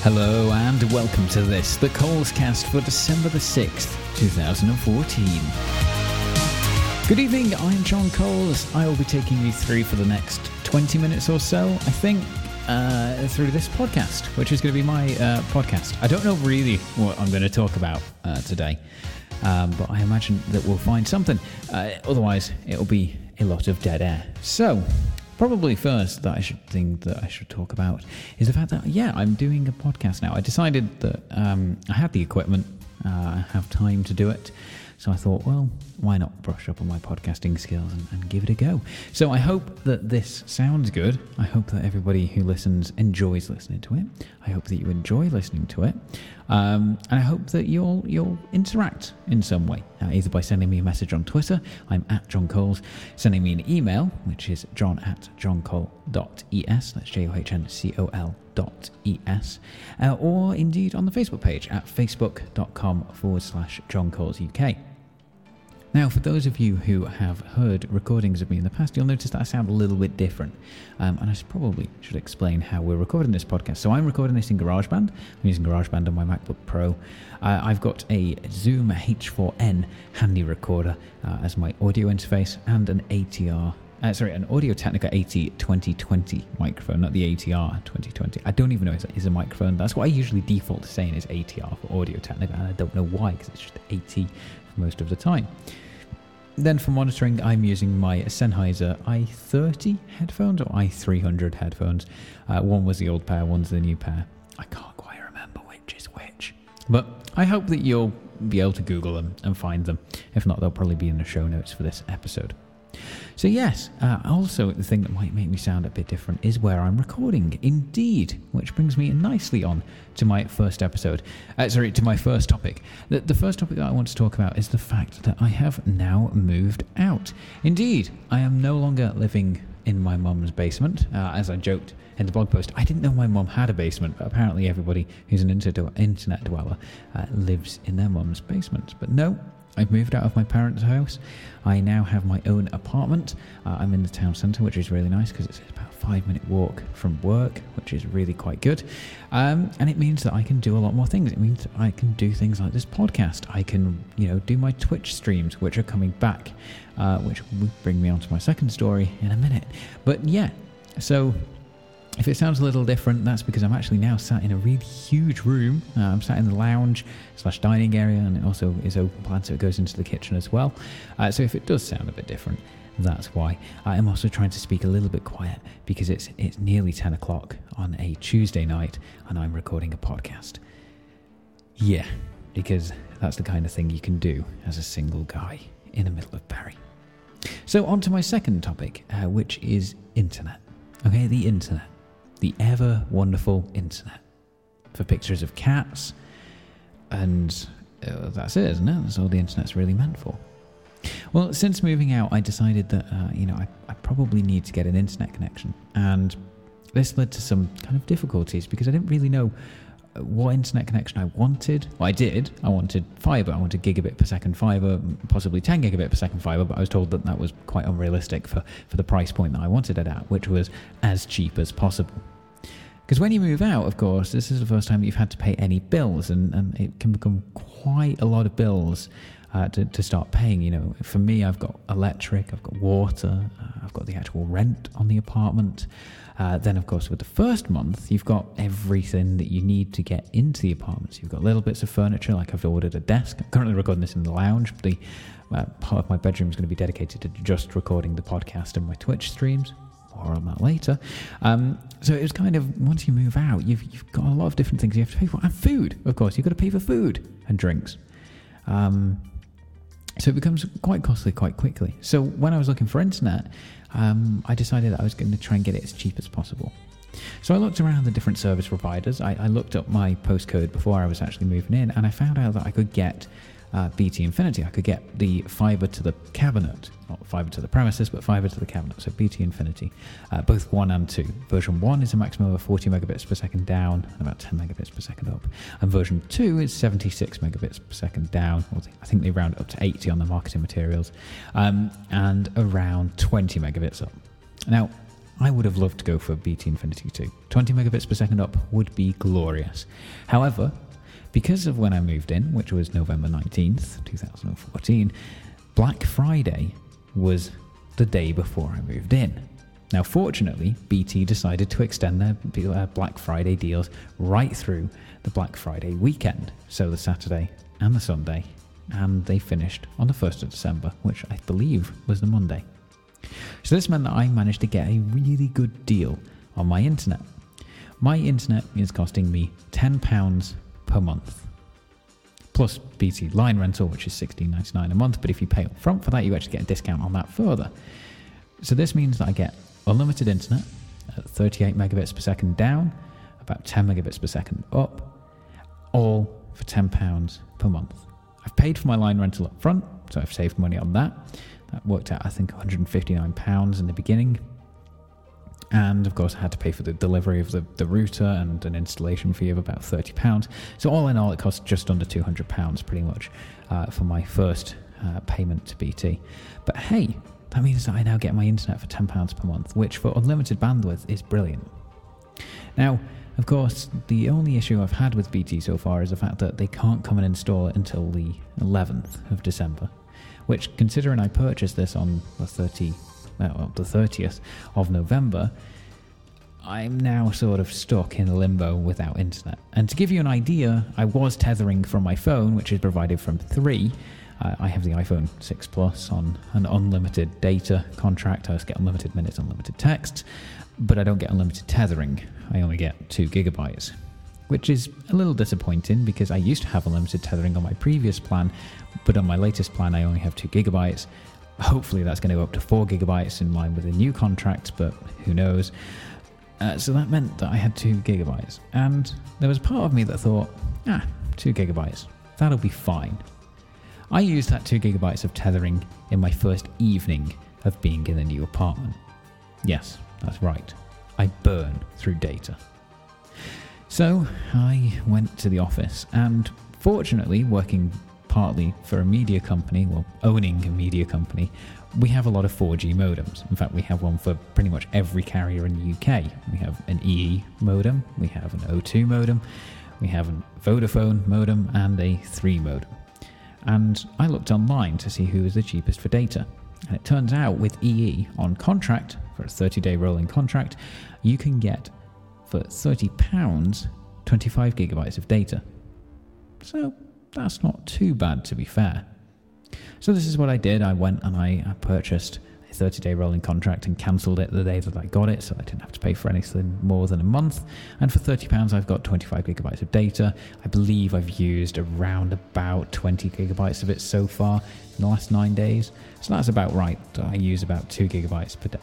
Hello and welcome to this, the Coles Cast for December the 6th, 2014. Good evening, I'm John Coles. I will be taking you through for the next 20 minutes or so, I think, through this podcast, which is going to be my podcast. I don't know really what I'm going to talk about today, but I imagine that we'll find something. Otherwise, it'll be a lot of dead air. So, probably first that I should talk about is the fact that, I'm doing a podcast now. I decided that I had the equipment, I have time to do it. So I thought, well, why not brush up on my podcasting skills and give it a go? So I hope that this sounds good. I hope that everybody who listens enjoys listening to it. I hope that you enjoy listening to it. And I hope that you'll interact in some way, either by sending me a message on Twitter. I'm at John Coles. Sending me an email, which is john@johncole.es. That's JOHNCOL.es. Or indeed on the Facebook page at facebook.com/John Coles UK. Now, for those of you who have heard recordings of me in the past, you'll notice that I sound a little bit different. And I probably should explain how we're recording this podcast. So I'm recording this in GarageBand. I'm using GarageBand on my MacBook Pro. I've got a Zoom H4n handy recorder as my audio interface and an an Audio-Technica AT2020 microphone, not the ATR 2020. I don't even know if it is a microphone. That's what I usually default to saying is ATR for Audio-Technica, and I don't know why, because it's just AT for most of the time. Then for monitoring, I'm using my Sennheiser i30 headphones or i300 headphones. One was the old pair, one's the new pair. I can't quite remember which is which. But I hope that you'll be able to Google them and find them. If not, they'll probably be in the show notes for this episode. So yes, also the thing that might make me sound a bit different is where I'm recording. Indeed, which brings me nicely on to my first episode. To my first topic. The first topic that I want to talk about is the fact that I have now moved out. Indeed, I am no longer living in my mum's basement. As I joked in the blog post, I didn't know my mum had a basement, but apparently everybody who's an internet dweller lives in their mum's basement. But no, I've moved out of my parents' house. I now have my own apartment. I'm in the town centre, which is really nice because it's about a 5-minute walk from work, which is really quite good. And it means that I can do a lot more things. It means that I can do things like this podcast. I can, do my Twitch streams, which are coming back, which will bring me on to my second story in a minute. But yeah, so if it sounds a little different, that's because I'm actually now sat in a really huge room. I'm sat in the lounge/dining area, and it also is open plan, so it goes into the kitchen as well. So if it does sound a bit different, that's why. I'm also trying to speak a little bit quiet because it's nearly 10 o'clock on a Tuesday night, and I'm recording a podcast. Yeah, because that's the kind of thing you can do as a single guy in the middle of Barry. So on to my second topic, which is internet. Okay, the internet. The ever wonderful internet for pictures of cats, and that's it, isn't it? That's all the internet's really meant for. Well, since moving out, I decided that I probably need to get an internet connection, and this led to some kind of difficulties because I didn't really know what internet connection I wanted. Well, I did. I wanted fibre. I wanted gigabit per second fibre, possibly 10 gigabit per second fibre, but I was told that was quite unrealistic for the price point that I wanted it at, which was as cheap as possible. Because when you move out, of course, this is the first time that you've had to pay any bills, and it can become quite a lot of bills to start paying. For me, I've got electric, I've got water, I've got the actual rent on the apartment. Then, of course, with the first month, you've got everything that you need to get into the apartment. So you've got little bits of furniture, like I've ordered a desk. I'm currently recording this in the lounge, but the part of my bedroom is going to be dedicated to just recording the podcast and my Twitch streams. More on that later. So it was kind of, once you move out, you've got a lot of different things you have to pay for. And food, of course. You've got to pay for food and drinks. So it becomes quite costly quite quickly. So when I was looking for internet, I decided that I was going to try and get it as cheap as possible. So I looked around the different service providers. I looked up my postcode before I was actually moving in, and I found out that I could get BT Infinity. I could get the fibre to the cabinet, not fibre to the premises, but fibre to the cabinet, so BT Infinity, both 1 and 2. Version 1 is a maximum of 40 megabits per second down, and about 10 megabits per second up. And version 2 is 76 megabits per second down, or I think they round up to 80 on the marketing materials, and around 20 megabits up. Now, I would have loved to go for BT Infinity 2. 20 megabits per second up would be glorious. However, because of when I moved in, which was November 19th, 2014, Black Friday was the day before I moved in. Now, fortunately, BT decided to extend their Black Friday deals right through the Black Friday weekend, so the Saturday and the Sunday, and they finished on the 1st of December, which I believe was the Monday. So this meant that I managed to get a really good deal on my internet. My internet is costing me £10 per month, plus BT line rental, which is $16.99 a month, but if you pay up front for that, you actually get a discount on that further. So this means that I get unlimited internet at 38 megabits per second down, about 10 megabits per second up, all for £10 per month. I've paid for my line rental up front, so I've saved money on that. That worked out, I think, £159 in the beginning. And, of course, I had to pay for the delivery of the router and an installation fee of about £30. So all in all, it cost just under £200 pretty much for my first payment to BT. But hey, that means that I now get my internet for £10 per month, which for unlimited bandwidth is brilliant. Now, of course, the only issue I've had with BT so far is the fact that they can't come and install it until the 11th of December, which, considering I purchased this on the 30th of November, I'm now sort of stuck in limbo without internet. And to give you an idea, I was tethering from my phone, which is provided from 3. I have the iPhone 6 Plus on an unlimited data contract. I just get unlimited minutes, unlimited texts, but I don't get unlimited tethering. I only get 2 gigabytes, which is a little disappointing because I used to have unlimited tethering on my previous plan, but on my latest plan I only have 2 gigabytes. Hopefully that's going to go up to 4 gigabytes in line with the new contract, but who knows. So that meant that I had 2 gigabytes, and there was part of me that thought, 2 gigabytes, that'll be fine. I used that 2 gigabytes of tethering in my first evening of being in the new apartment. Yes, that's right. I burn through data. So I went to the office, and fortunately, working partly for a media company, well, owning a media company, we have a lot of 4G modems. In fact, we have one for pretty much every carrier in the UK. We have an EE modem, we have an O2 modem, we have a Vodafone modem, and a 3 modem. And I looked online to see who was the cheapest for data. And it turns out with EE on contract, for a 30-day rolling contract, you can get for £30 25 gigabytes of data. So that's not too bad, to be fair. So this is what I did. I went and I purchased a 30-day rolling contract and cancelled it the day that I got it, so I didn't have to pay for anything more than a month. And for £30 I've got 25 gigabytes of data. I believe I've used around about 20 gigabytes of it so far in the last 9 days. So that's about right. I use about 2 gigabytes per day.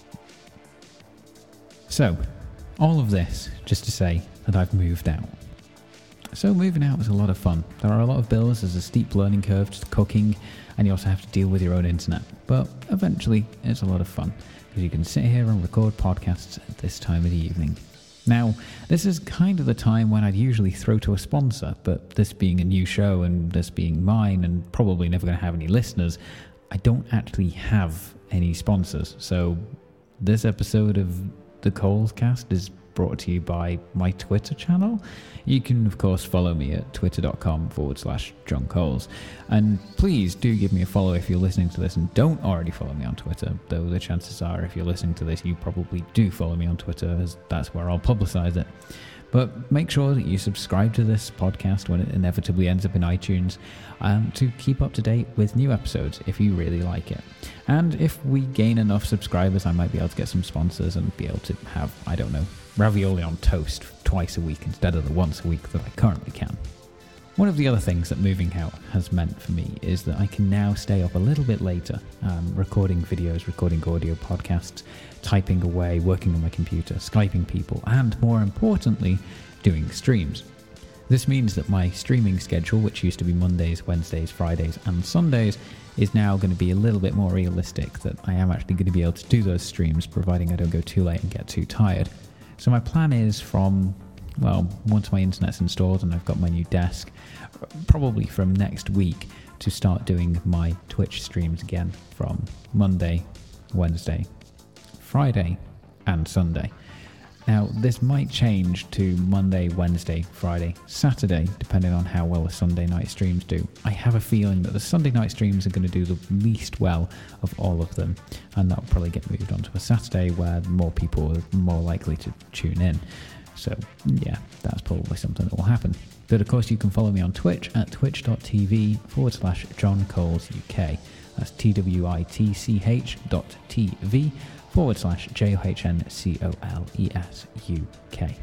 So, all of this just to say that I've moved out. So moving out was a lot of fun. There are a lot of bills, there's a steep learning curve to cooking, and you also have to deal with your own internet. But eventually, it's a lot of fun, because you can sit here and record podcasts at this time of the evening. Now, this is kind of the time when I'd usually throw to a sponsor, but this being a new show and this being mine and probably never going to have any listeners, I don't actually have any sponsors. So this episode of the Coles Cast is brought to you by my Twitter channel. You can, of course, follow me at twitter.com/John Coles. And please do give me a follow if you're listening to this and don't already follow me on Twitter, though the chances are if you're listening to this, you probably do follow me on Twitter, as that's where I'll publicize it. But make sure that you subscribe to this podcast when it inevitably ends up in iTunes to keep up to date with new episodes if you really like it. And if we gain enough subscribers, I might be able to get some sponsors and be able to have, I don't know, ravioli on toast twice a week instead of the once a week that I currently can. One of the other things that moving out has meant for me is that I can now stay up a little bit later, recording videos, recording audio podcasts, typing away, working on my computer, Skyping people, and more importantly, doing streams. This means that my streaming schedule, which used to be Mondays, Wednesdays, Fridays, and Sundays, is now going to be a little bit more realistic, that I am actually going to be able to do those streams, providing I don't go too late and get too tired. So my plan is once my internet's installed and I've got my new desk, probably from next week, to start doing my Twitch streams again from Monday, Wednesday, Friday, and Sunday. Now, this might change to Monday, Wednesday, Friday, Saturday, depending on how well the Sunday night streams do. I have a feeling that the Sunday night streams are going to do the least well of all of them, and that'll probably get moved onto a Saturday where more people are more likely to tune in. So, yeah, that's probably something that will happen. But of course, you can follow me on Twitch at twitch.tv/John Coles UK. That's twitch.tv/JOHNCOLES UK.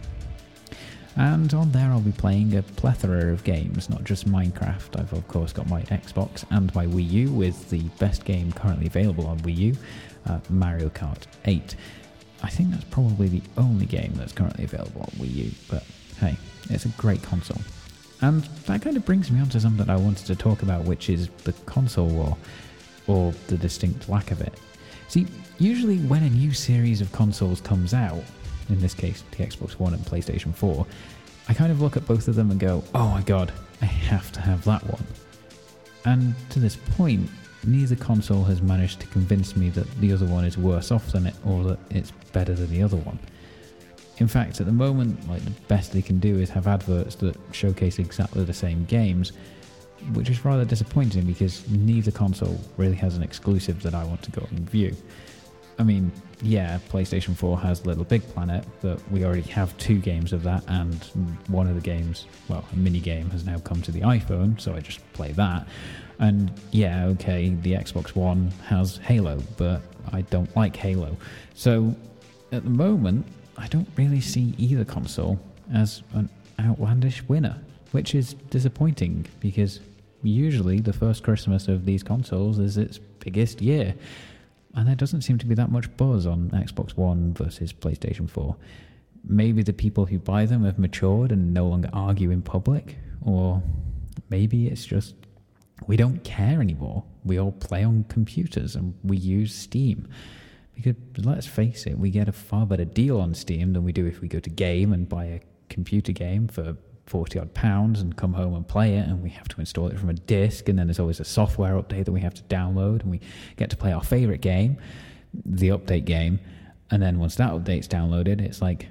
And on there I'll be playing a plethora of games, not just Minecraft. I've of course got my Xbox and my Wii U with the best game currently available on Wii U, Mario Kart 8. I think that's probably the only game that's currently available on Wii U, but hey, it's a great console. And that kind of brings me on to something I wanted to talk about, which is the console war, or the distinct lack of it. See, usually when a new series of consoles comes out, in this case the Xbox One and PlayStation 4, I kind of look at both of them and go, oh my god, I have to have that one. And to this point, neither console has managed to convince me that the other one is worse off than it, or that it's better than the other one. In fact, at the moment, the best they can do is have adverts that showcase exactly the same games, which is rather disappointing because neither console really has an exclusive that I want to go and view. I mean, yeah, PlayStation 4 has Little Big Planet, but we already have 2 games of that, and one of the games, well, a mini game, has now come to the iPhone, so I just play that. And yeah, okay, the Xbox One has Halo, but I don't like Halo. So at the moment, I don't really see either console as an outlandish winner, which is disappointing because usually the first Christmas of these consoles is its biggest year, and there doesn't seem to be that much buzz on Xbox One versus PlayStation 4. Maybe the people who buy them have matured and no longer argue in public, or maybe it's just we don't care anymore. We all play on computers and we use Steam. Because let's face it, we get a far better deal on Steam than we do if we go to Game and buy a computer game for £40 and come home and play it, and we have to install it from a disc, and then there's always a software update that we have to download, and we get to play our favourite game, the update game, and then once that update's downloaded, it's like,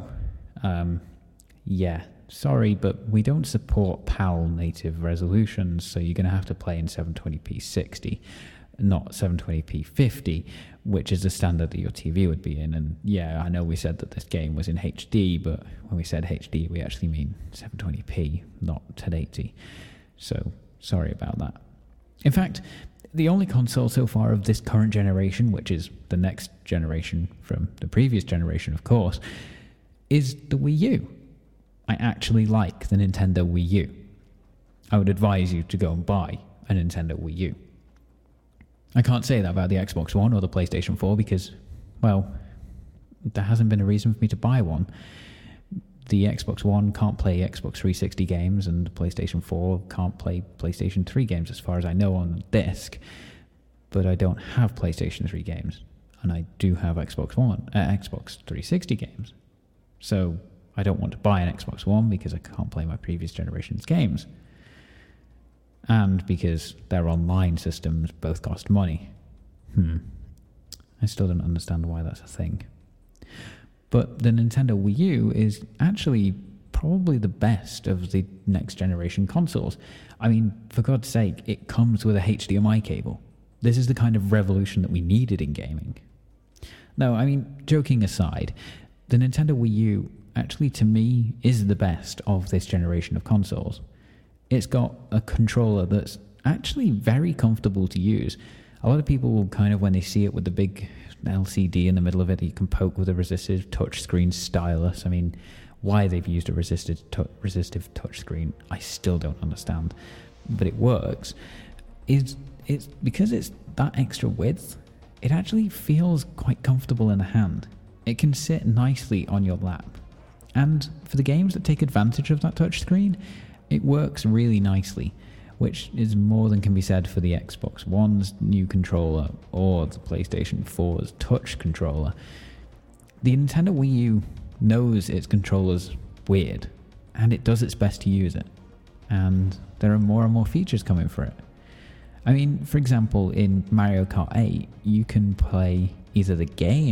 yeah, sorry, but we don't support PAL native resolutions, so you're going to have to play in 720p 60, not 720p 50, which is the standard that your TV would be in. And yeah, I know we said that this game was in HD, but when we said HD, we actually mean 720p, not 1080. So sorry about that. In fact, the only console so far of this current generation, which is the next generation from the previous generation, of course, is the Wii U. I actually like the Nintendo Wii U. I would advise you to go and buy a Nintendo Wii U. I can't say that about the Xbox One or the PlayStation 4 because, well, there hasn't been a reason for me to buy one. The Xbox One can't play Xbox 360 games, and the PlayStation 4 can't play PlayStation 3 games as far as I know on the disc. But I don't have PlayStation 3 games, and I do have Xbox 360 games. So I don't want to buy an Xbox One because I can't play my previous generation's games. And because their online systems both cost money. I still don't understand why that's a thing. But the Nintendo Wii U is actually probably the best of the next generation consoles. I mean, for God's sake, it comes with a HDMI cable. This is the kind of revolution that we needed in gaming. No, I mean, joking aside, the Nintendo Wii U actually, to me, is the best of this generation of consoles. It's got a controller that's actually very comfortable to use. A lot of people will kind of, when they see it with the big LCD in the middle of it, you can poke with a resistive touchscreen stylus. I mean, why they've used a resistive touchscreen, I still don't understand. But it works. It's because it's that extra width, it actually feels quite comfortable in the hand. It can sit nicely on your lap. And for the games that take advantage of that touchscreen, it works really nicely, which is more than can be said for the Xbox One's new controller or the PlayStation 4's touch controller. The Nintendo Wii U knows its controller's weird, and it does its best to use it. And there are more and more features coming for it. I mean, for example, in Mario Kart 8, you can play either the game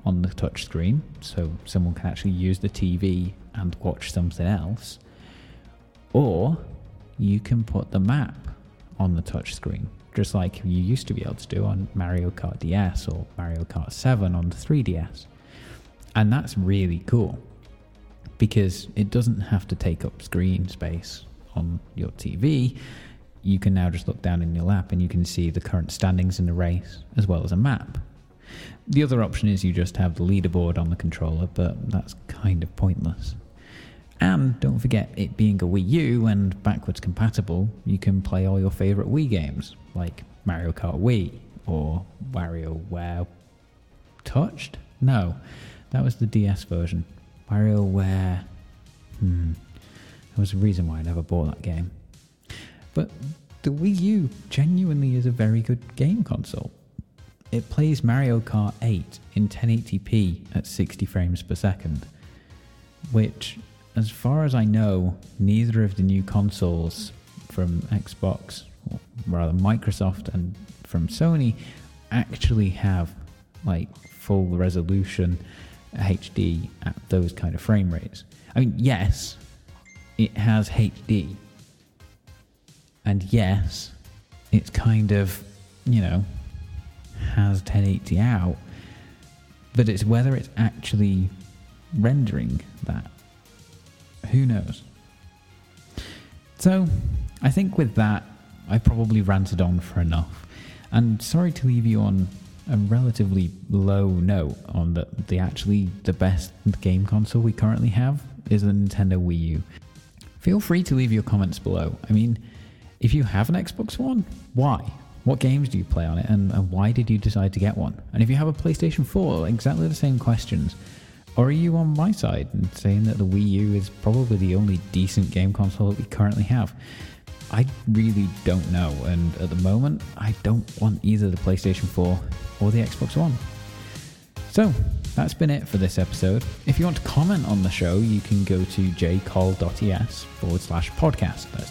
on the touchscreen, so someone can actually use the TV and watch something else, or you can put the map on the touchscreen, just like you used to be able to do on Mario Kart DS or Mario Kart 7 on the 3DS. And that's really cool, because it doesn't have to take up screen space on your TV. You can now just look down in your lap and you can see the current standings in the race as well as a map. The other option is you just have the leaderboard on the controller, but that's kind of pointless. And don't forget, it being a Wii U and backwards compatible, you can play all your favourite Wii games, like Mario Kart Wii or WarioWare Touched? No, that was the DS version. WarioWare... There was a reason why I never bought that game. But the Wii U genuinely is a very good game console. It plays Mario Kart 8 in 1080p at 60 frames per second, which, as far as I know, neither of the new consoles from Xbox, or rather Microsoft, and from Sony actually have like full resolution HD at those kind of frame rates. I mean, yes, it has HD. And yes, it's kind of, has 1080 out, but it's whether it's actually rendering that. Who knows? So, I think with that, I probably ranted on for enough. And sorry to leave you on a relatively low note on that the best game console we currently have is the Nintendo Wii U. Feel free to leave your comments below. I mean, if you have an Xbox One, why? What games do you play on it, and why did you decide to get one? And if you have a PlayStation 4, exactly the same questions. Or are you on my side and saying that the Wii U is probably the only decent game console that we currently have? I really don't know, and at the moment, I don't want either the PlayStation 4 or the Xbox One. So, that's been it for this episode. If you want to comment on the show, you can go to jcol.es/podcast. That's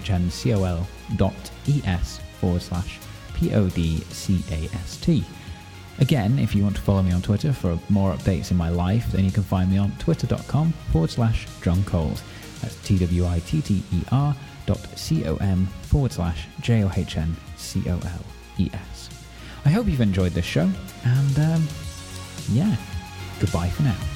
johncol.es/podcast. Again, if you want to follow me on Twitter for more updates in my life, then you can find me on twitter.com/John Coles. That's twitter.com/JOHNCOLES. I hope you've enjoyed this show, and goodbye for now.